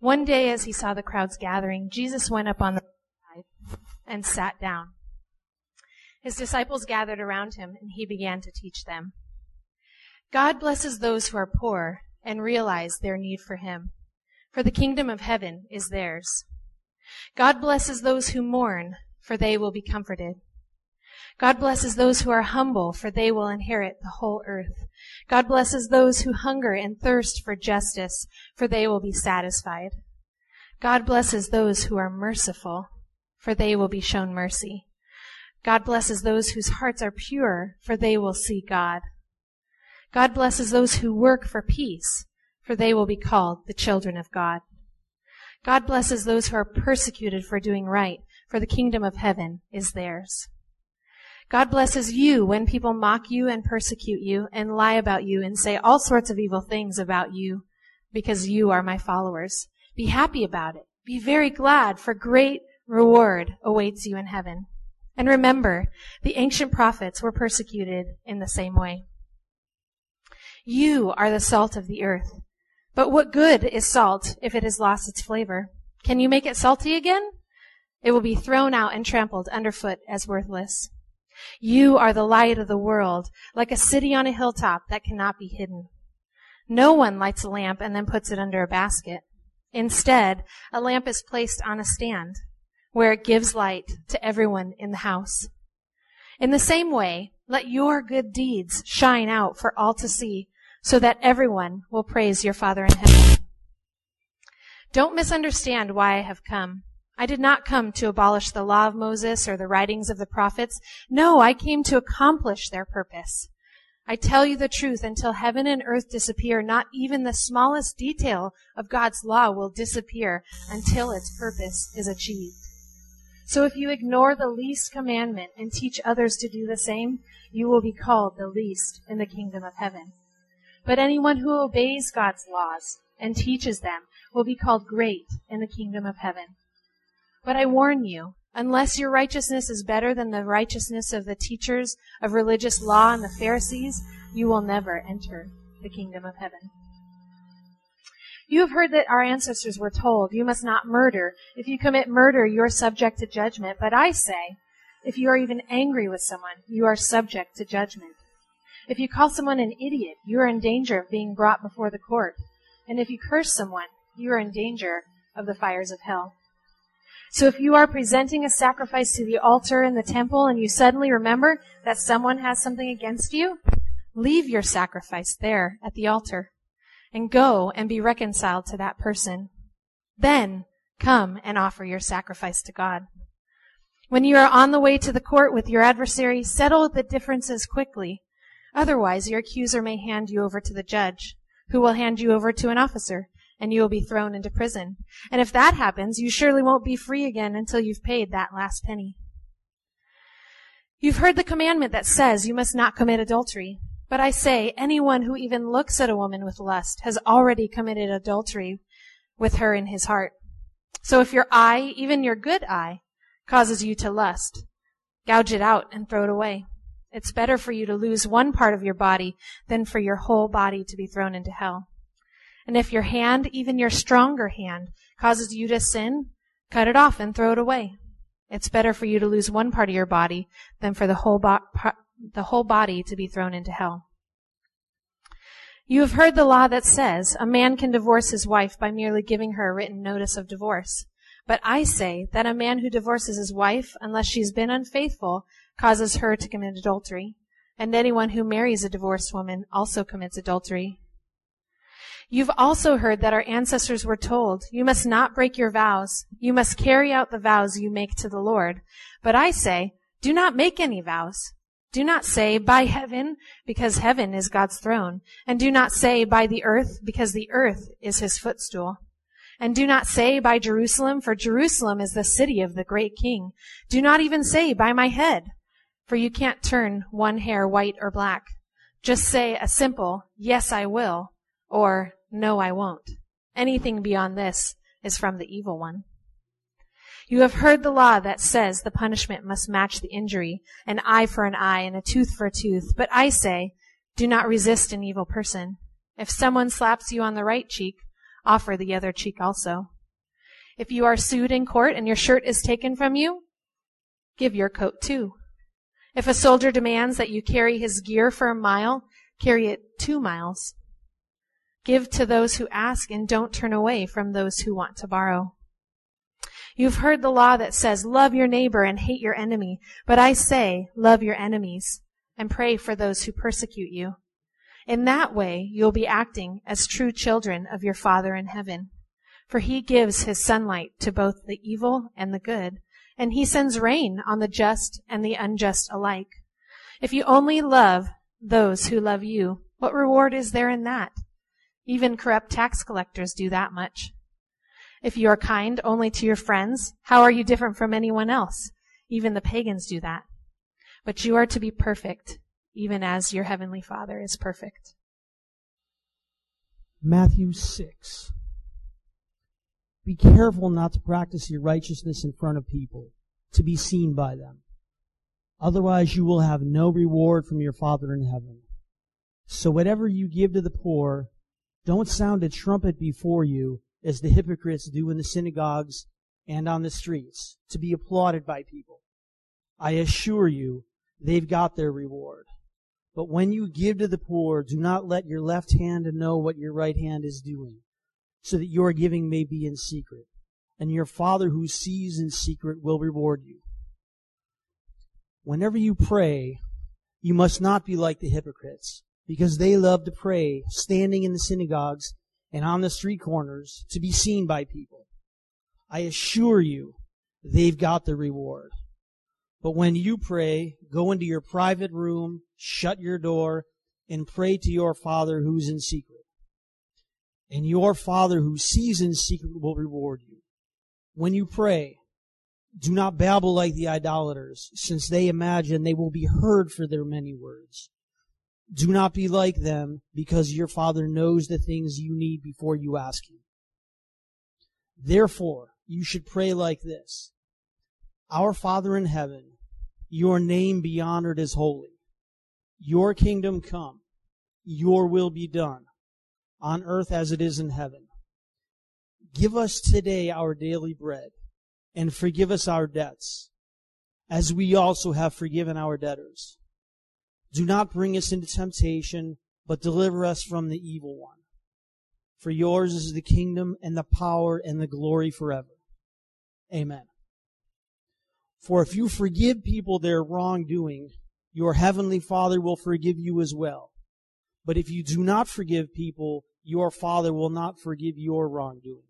One day as he saw the crowds gathering, Jesus went up on the side and sat down. His disciples gathered around him, and he began to teach them. God blesses those who are poor and realize their need for him, for the kingdom of heaven is theirs. God blesses those who mourn, for they will be comforted. God blesses those who are humble, for they will inherit the whole earth. God blesses those who hunger and thirst for justice, for they will be satisfied. God blesses those who are merciful, for they will be shown mercy. God blesses those whose hearts are pure, for they will see God. God blesses those who work for peace, for they will be called the children of God. God blesses those who are persecuted for doing right, for the kingdom of heaven is theirs. God blesses you when people mock you and persecute you and lie about you and say all sorts of evil things about you because you are my followers. Be happy about it. Be very glad, for great reward awaits you in heaven. And remember, the ancient prophets were persecuted in the same way. You are the salt of the earth. But what good is salt if it has lost its flavor? Can you make it salty again? It will be thrown out and trampled underfoot as worthless. You are the light of the world, like a city on a hilltop that cannot be hidden. No one lights a lamp and then puts it under a basket. Instead, a lamp is placed on a stand, where it gives light to everyone in the house. In the same way, let your good deeds shine out for all to see, so that everyone will praise your Father in heaven. Don't misunderstand why I have come. I did not come to abolish the law of Moses or the writings of the prophets. No, I came to accomplish their purpose. I tell you the truth, until heaven and earth disappear, not even the smallest detail of God's law will disappear until its purpose is achieved. So if you ignore the least commandment and teach others to do the same, you will be called the least in the kingdom of heaven. But anyone who obeys God's laws and teaches them will be called great in the kingdom of heaven. But I warn you, unless your righteousness is better than the righteousness of the teachers of religious law and the Pharisees, you will never enter the kingdom of heaven. You have heard that our ancestors were told, you must not murder. If you commit murder, you are subject to judgment. But I say, if you are even angry with someone, you are subject to judgment. If you call someone an idiot, you are in danger of being brought before the court. And if you curse someone, you are in danger of the fires of hell. So if you are presenting a sacrifice to the altar in the temple and you suddenly remember that someone has something against you, leave your sacrifice there at the altar and go and be reconciled to that person. Then come and offer your sacrifice to God. When you are on the way to the court with your adversary, settle the differences quickly. Otherwise, your accuser may hand you over to the judge, who will hand you over to an officer, and you will be thrown into prison. And if that happens, you surely won't be free again until you've paid that last penny. You've heard the commandment that says you must not commit adultery. But I say, anyone who even looks at a woman with lust has already committed adultery with her in his heart. So if your eye, even your good eye, causes you to lust, gouge it out and throw it away. It's better for you to lose one part of your body than for your whole body to be thrown into hell. And if your hand, even your stronger hand, causes you to sin, cut it off and throw it away. It's better for you to lose one part of your body than for the whole body to be thrown into hell. You have heard the law that says a man can divorce his wife by merely giving her a written notice of divorce. But I say that a man who divorces his wife, unless she's been unfaithful, causes her to commit adultery. And anyone who marries a divorced woman also commits adultery. You've also heard that our ancestors were told, you must not break your vows. You must carry out the vows you make to the Lord. But I say, do not make any vows. Do not say, by heaven, because heaven is God's throne. And do not say, by the earth, because the earth is his footstool. And do not say, by Jerusalem, for Jerusalem is the city of the great king. Do not even say, by my head, for you can't turn one hair white or black. Just say a simple, yes, I will, or no, I won't. Anything beyond this is from the evil one. You have heard the law that says the punishment must match the injury, an eye for an eye and a tooth for a tooth. But I say, do not resist an evil person. If someone slaps you on the right cheek, offer the other cheek also. If you are sued in court and your shirt is taken from you, give your coat too. If a soldier demands that you carry his gear for a mile, carry it 2 miles. Give to those who ask and don't turn away from those who want to borrow. You've heard the law that says, love your neighbor and hate your enemy. But I say, love your enemies and pray for those who persecute you. In that way, you'll be acting as true children of your Father in heaven. For he gives his sunlight to both the evil and the good, and he sends rain on the just and the unjust alike. If you only love those who love you, what reward is there in that? Even corrupt tax collectors do that much. If you are kind only to your friends, how are you different from anyone else? Even the pagans do that. But you are to be perfect, even as your heavenly Father is perfect. Matthew 6. Be careful not to practice your righteousness in front of people, to be seen by them. Otherwise you will have no reward from your Father in heaven. So whatever you give to the poor, don't sound a trumpet before you, as the hypocrites do in the synagogues and on the streets, to be applauded by people. I assure you, they've got their reward. But when you give to the poor, do not let your left hand know what your right hand is doing, so that your giving may be in secret, and your Father who sees in secret will reward you. Whenever you pray, you must not be like the hypocrites, because they love to pray, standing in the synagogues and on the street corners, to be seen by people. I assure you, they've got the reward. But when you pray, go into your private room, shut your door, and pray to your Father who's in secret. And your Father who sees in secret will reward you. When you pray, do not babble like the idolaters, since they imagine they will be heard for their many words. Do not be like them, because your Father knows the things you need before you ask Him. Therefore, you should pray like this. Our Father in heaven, your name be honored as holy. Your kingdom come. Your will be done, on earth as it is in heaven. Give us today our daily bread, and forgive us our debts, as we also have forgiven our debtors. Do not bring us into temptation, but deliver us from the evil one. For yours is the kingdom and the power and the glory forever. Amen. For if you forgive people their wrongdoing, your heavenly Father will forgive you as well. But if you do not forgive people, your Father will not forgive your wrongdoing.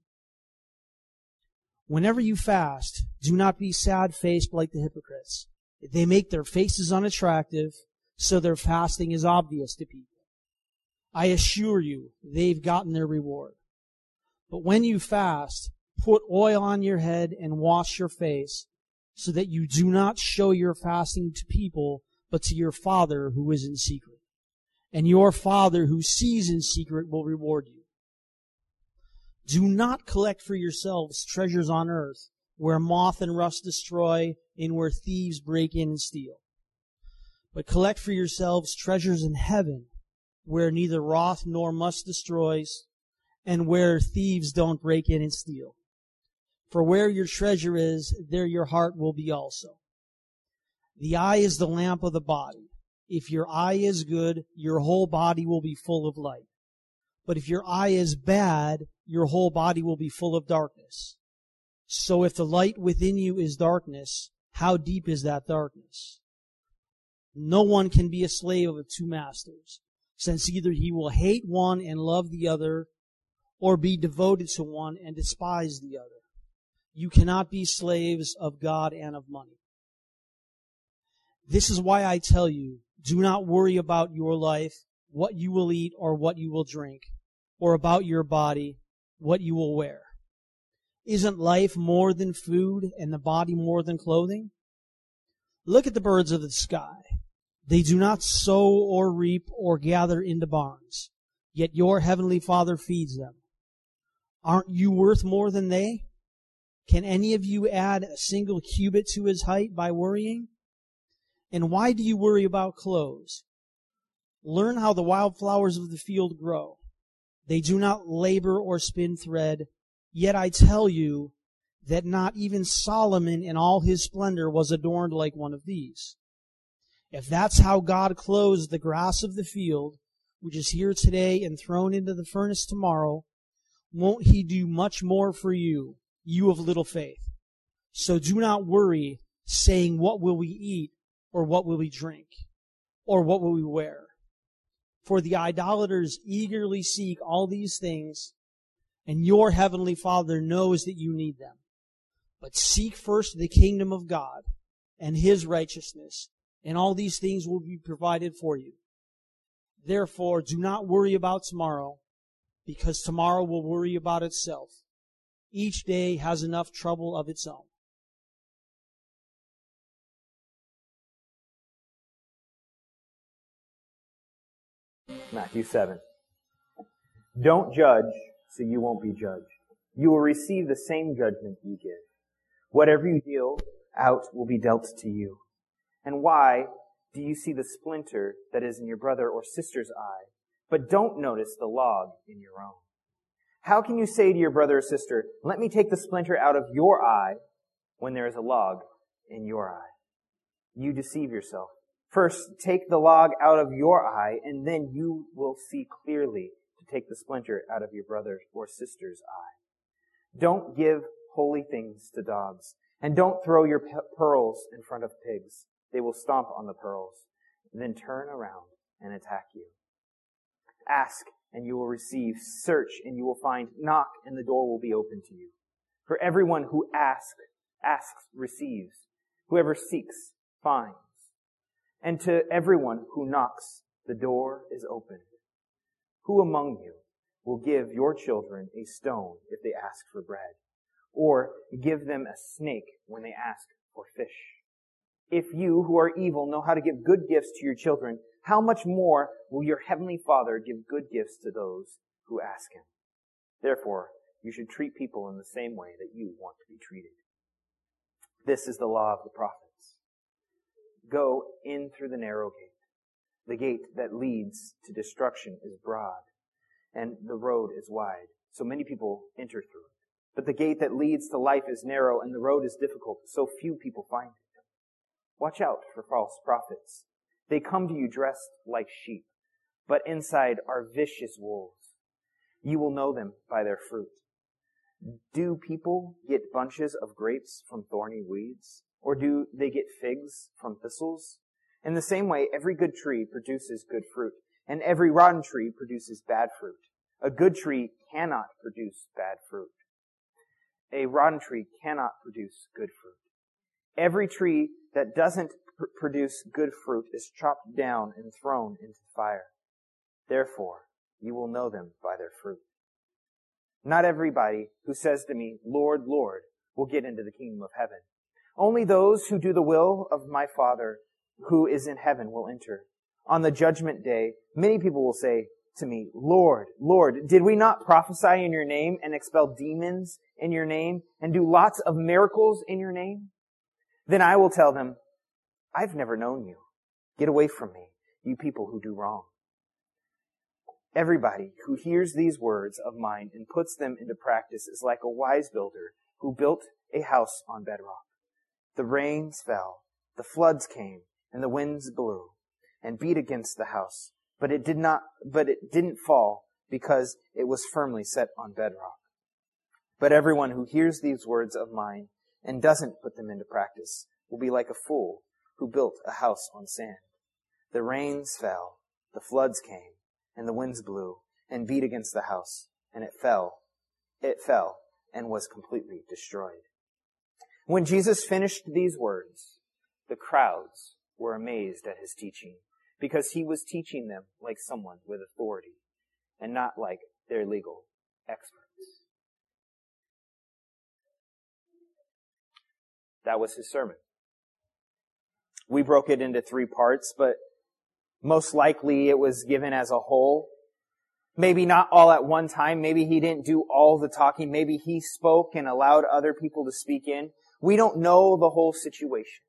Whenever you fast, do not be sad-faced like the hypocrites. They make their faces unattractive, so their fasting is obvious to people. I assure you, they've gotten their reward. But when you fast, put oil on your head and wash your face, so that you do not show your fasting to people, but to your Father who is in secret. And your Father who sees in secret will reward you. Do not collect for yourselves treasures on earth, where moth and rust destroy, and where thieves break in and steal. But collect for yourselves treasures in heaven, where neither moth nor rust destroys, and where thieves don't break in and steal. For where your treasure is, there your heart will be also. The eye is the lamp of the body. If your eye is good, your whole body will be full of light. But if your eye is bad, your whole body will be full of darkness. So if the light within you is darkness, how deep is that darkness? No one can be a slave of 2 masters, since either he will hate one and love the other, or be devoted to one and despise the other. You cannot be slaves of God and of money. This is why I tell you, do not worry about your life, what you will eat or what you will drink, or about your body, what you will wear. Isn't life more than food and the body more than clothing? Look at the birds of the sky. They do not sow or reap or gather into barns, yet your heavenly Father feeds them. Aren't you worth more than they? Can any of you add a single cubit to his height by worrying? And why do you worry about clothes? Learn how the wildflowers of the field grow. They do not labor or spin thread. Yet I tell you that not even Solomon in all his splendor was adorned like one of these. If that's how God clothes the grass of the field, which is here today and thrown into the furnace tomorrow, won't He do much more for you, you of little faith? So do not worry, saying, what will we eat, or what will we drink, or what will we wear? For the idolaters eagerly seek all these things, and your heavenly Father knows that you need them. But seek first the kingdom of God and His righteousness, and all these things will be provided for you. Therefore, do not worry about tomorrow, because tomorrow will worry about itself. Each day has enough trouble of its own. Matthew 7. Don't judge, so you won't be judged. You will receive the same judgment you give. Whatever you deal out will be dealt to you. And why do you see the splinter that is in your brother or sister's eye, but don't notice the log in your own? How can you say to your brother or sister, let me take the splinter out of your eye, when there is a log in your eye? You deceive yourself. First, take the log out of your eye, and then you will see clearly to take the splinter out of your brother or sister's eye. Don't give holy things to dogs, and don't throw your pearls in front of pigs. They will stomp on the pearls, then turn around and attack you. Ask, and you will receive. Search, and you will find. Knock, and the door will be open to you. For everyone who asks, receives. Whoever seeks, finds. And to everyone who knocks, the door is opened. Who among you will give your children a stone if they ask for bread? Or give them a snake when they ask for fish? If you, who are evil, know how to give good gifts to your children, how much more will your heavenly Father give good gifts to those who ask Him? Therefore, you should treat people in the same way that you want to be treated. This is the law of the prophets. Go in through the narrow gate. The gate that leads to destruction is broad, and the road is wide, so many people enter through it. But the gate that leads to life is narrow, and the road is difficult, so few people find it. Watch out for false prophets. They come to you dressed like sheep, but inside are vicious wolves. You will know them by their fruit. Do people get bunches of grapes from thorny weeds? Or do they get figs from thistles? In the same way, every good tree produces good fruit, and every rotten tree produces bad fruit. A good tree cannot produce bad fruit. A rotten tree cannot produce good fruit. Every tree that doesn't produce good fruit is chopped down and thrown into fire. Therefore, you will know them by their fruit. Not everybody who says to me, Lord, Lord, will get into the kingdom of heaven. Only those who do the will of my Father who is in heaven will enter. On the judgment day, many people will say to me, Lord, Lord, did we not prophesy in your name and expel demons in your name and do lots of miracles in your name? Then I will tell them, I've never known you. Get away from me, you people who do wrong. Everybody who hears these words of mine and puts them into practice is like a wise builder who built a house on bedrock. The rains fell, the floods came, and the winds blew and beat against the house, but it didn't fall because it was firmly set on bedrock. But everyone who hears these words of mine and doesn't put them into practice will be like a fool who built a house on sand. The rains fell, the floods came, and the winds blew and beat against the house, and it fell and was completely destroyed. When Jesus finished these words, the crowds were amazed at his teaching, because he was teaching them like someone with authority and not like their legal experts. That was his sermon. We broke it into 3 parts, but most likely it was given as a whole. Maybe not all at one time. Maybe he didn't do all the talking. Maybe he spoke and allowed other people to speak in. We don't know the whole situation.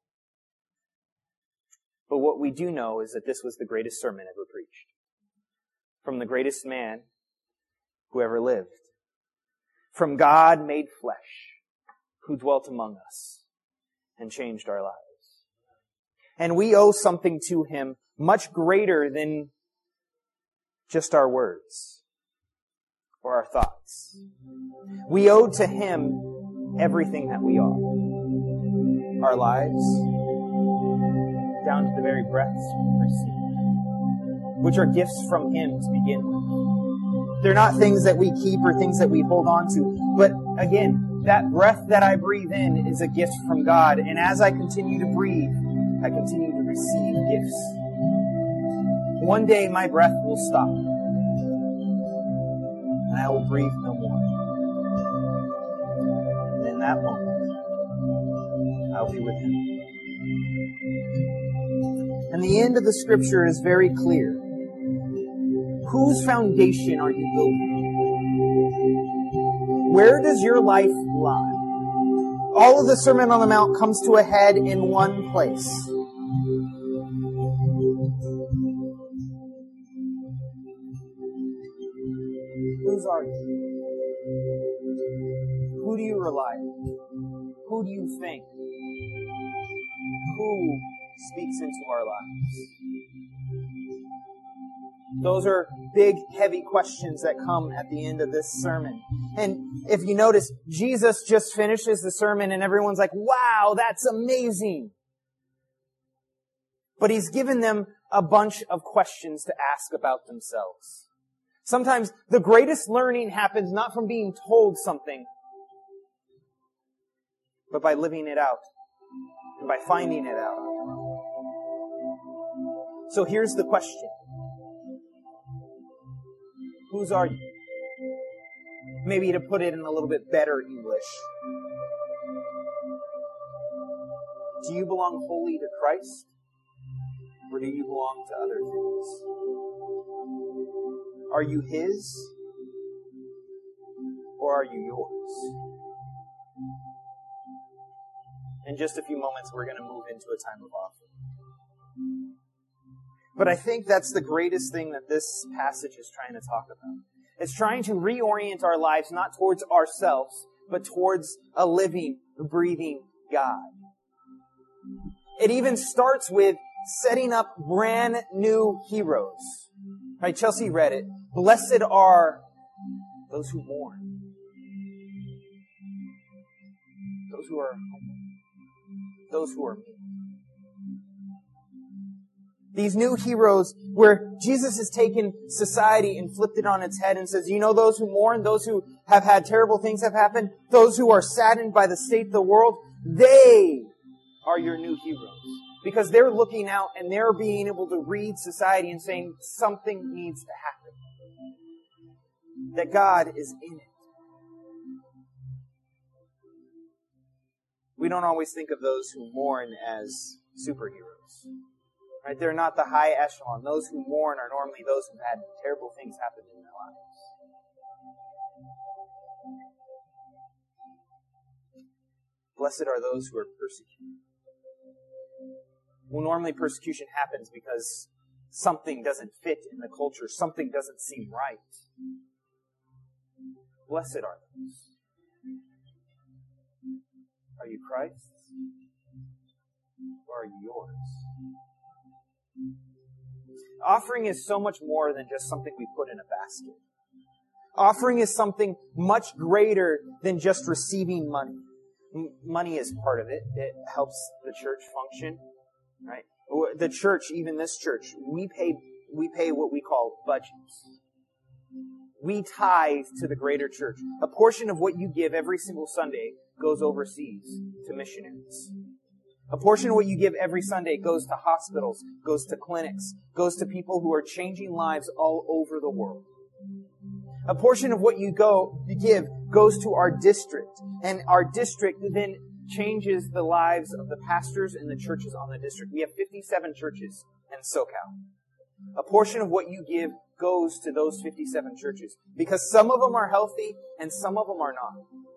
But what we do know is that this was the greatest sermon ever preached. From the greatest man who ever lived. From God made flesh, who dwelt among us and changed our lives. And we owe something to Him much greater than just our words or our thoughts. We owe to Him everything that we are. Our lives, down to the very breaths we receive, which are gifts from Him to begin with. They're not things that we keep or things that we hold on to. But again, that breath that I breathe in is a gift from God. And as I continue to breathe, I continue to receive gifts. One day my breath will stop. And I will breathe no more. And in that moment, I'll be with Him. And the end of the scripture is very clear. Whose foundation are you building? Where does your life lie? All of the Sermon on the Mount comes to a head in one place. Whose are you? Who do you rely on? Who do you think? Who speaks into our lives? Those are big, heavy questions that come at the end of this sermon. And if you notice, Jesus just finishes the sermon and everyone's like, wow, that's amazing. But He's given them a bunch of questions to ask about themselves. Sometimes the greatest learning happens not from being told something, but by living it out and by finding it out. So here's the question. Whose are you? Maybe to put it in a little bit better English. Do you belong wholly to Christ? Or do you belong to other things? Are you His? Or are you yours? In just a few moments, we're going to move into a time of offering. But I think that's the greatest thing that this passage is trying to talk about. It's trying to reorient our lives not towards ourselves, but towards a living, breathing God. It even starts with setting up brand new heroes. Right? Chelsea read it. Blessed are those who mourn. Those who are humble. Those who are meek. These new heroes where Jesus has taken society and flipped it on its head and says, you know those who mourn, those who have had terrible things have happened, those who are saddened by the state of the world, they are your new heroes. Because they're looking out and they're being able to read society and saying something needs to happen. That God is in it. We don't always think of those who mourn as superheroes. Right? They're not the high echelon. Those who mourn are normally those who've had terrible things happen in their lives. Blessed are those who are persecuted. Well, normally persecution happens because something doesn't fit in the culture. Something doesn't seem right. Blessed are those. Are you Christ's? Or are you yours? Offering is so much more than just something we put in a basket. Offering is something much greater than just receiving money. Money is part of it. It helps the church function, right? The church, even this church, we pay what we call budgets. We tithe to the greater church. A portion of what you give every single Sunday goes overseas to missionaries. A portion of what you give every Sunday goes to hospitals, goes to clinics, goes to people who are changing lives all over the world. A portion of what you give goes to our district, and our district then changes the lives of the pastors and the churches on the district. We have 57 churches in SoCal. A portion of what you give goes to those 57 churches, because some of them are healthy and some of them are not.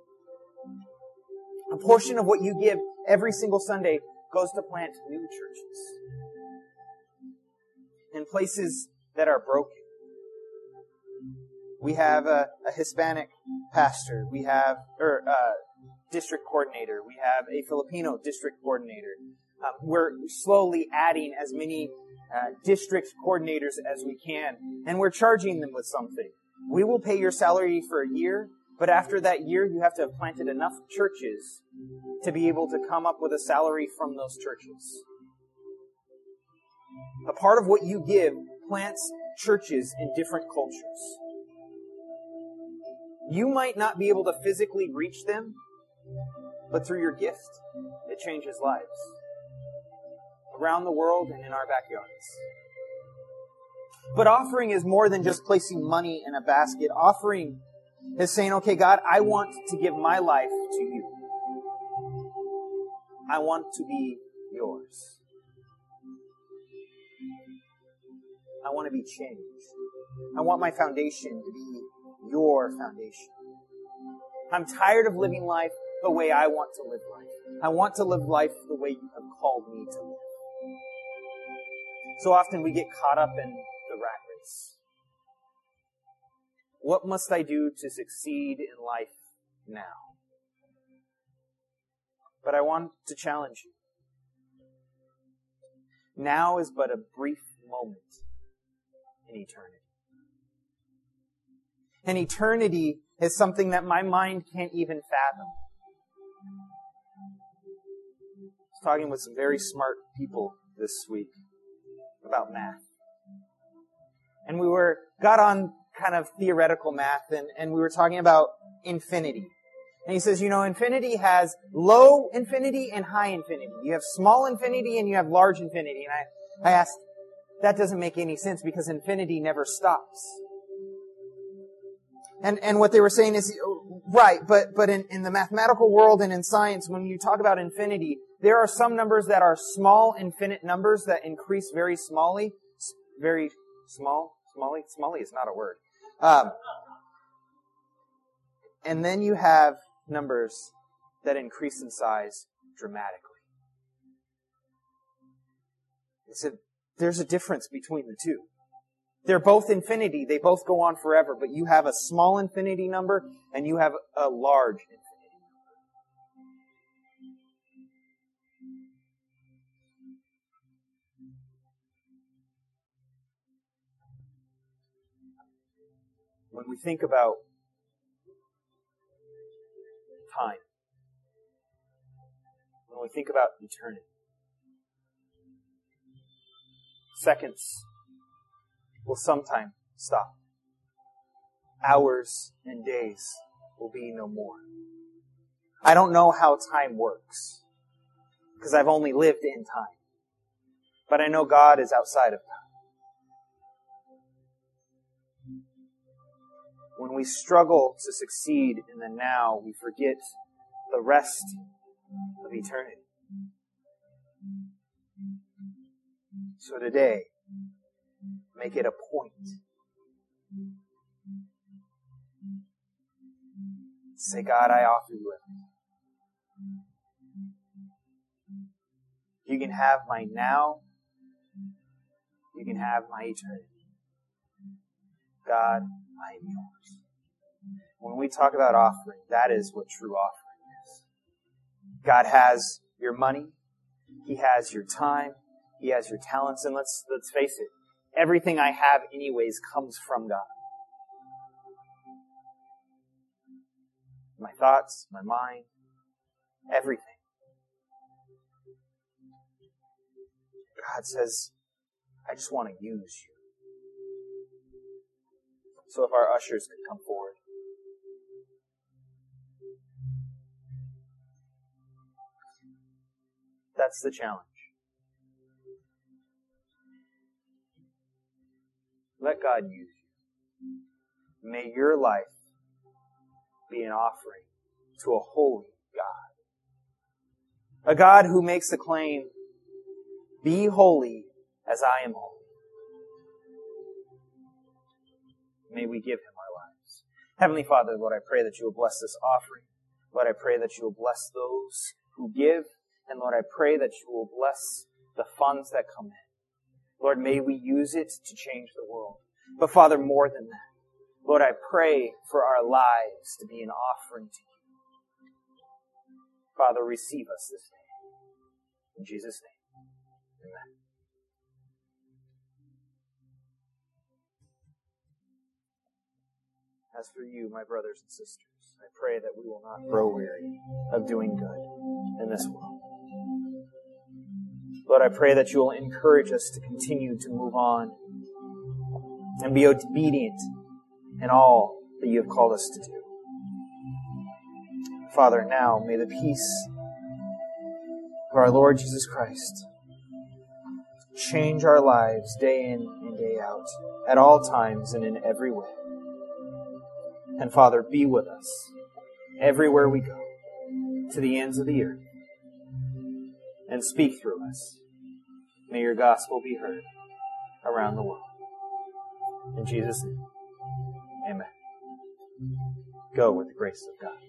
A portion of what you give every single Sunday goes to plant new churches in places that are broken, We have a Hispanic pastor. We have district coordinator. We have a Filipino district coordinator. We're slowly adding as many district coordinators as we can, and we're charging them with something. We will pay your salary for a year, but after that year, you have to have planted enough churches to be able to come up with a salary from those churches. A part of what you give plants churches in different cultures. You might not be able to physically reach them, but through your gift, it changes lives. Around the world and in our backyards. But offering is more than just placing money in a basket. Offering is saying, okay, God, I want to give my life to you. I want to be yours. I want to be changed. I want my foundation to be your foundation. I'm tired of living life the way I want to live life. I want to live life the way you have called me to live. So often we get caught up in the rat race. What must I do to succeed in life now? But I want to challenge you. Now is but a brief moment in eternity. And eternity is something that my mind can't even fathom. I was talking with some very smart people this week about math. And we got on kind of theoretical math, and we were talking about infinity. And he says, infinity has low infinity and high infinity. You have small infinity and you have large infinity. And I asked, that doesn't make any sense because infinity never stops. And what they were saying is, right, but in the mathematical world and in science, when you talk about infinity, there are some numbers that are small, infinite numbers that increase very smallly. Very small? Smally is not a word. And then you have numbers that increase in size dramatically. They said, there's a difference between the two. They're both infinity. They both go on forever. But you have a small infinity number and you have a large infinity number. When we think about time, when we think about eternity, seconds will sometime stop. Hours and days will be no more. I don't know how time works, because I've only lived in time. But I know God is outside of time. When we struggle to succeed in the now, we forget the rest of eternity. So today, make it a point. Say, God, I offer you everything. You can have my now. You can have my eternity. God, I am yours. When we talk about offering, that is what true offering is. God has your money. He has your time. He has your talents. And let's face it, everything I have anyways comes from God. My thoughts, my mind, everything. God says, I just want to use you. So if our ushers could come forward. That's the challenge. Let God use you. May your life be an offering to a holy God. A God who makes the claim, be holy as I am holy. May we give Him our lives. Heavenly Father, Lord, I pray that you will bless this offering. Lord, I pray that you will bless those who give. And Lord, I pray that you will bless the funds that come in. Lord, may we use it to change the world. But Father, more than that, Lord, I pray for our lives to be an offering to you. Father, receive us this day. In Jesus' name, amen. As for you, my brothers and sisters, I pray that we will not grow weary of doing good in this world. Lord, I pray that you will encourage us to continue to move on and be obedient in all that you have called us to do. Father, now may the peace of our Lord Jesus Christ change our lives day in and day out, at all times and in every way. And Father, be with us everywhere we go, to the ends of the earth, and speak through us. May your gospel be heard around the world. In Jesus' name, amen. Go with the grace of God.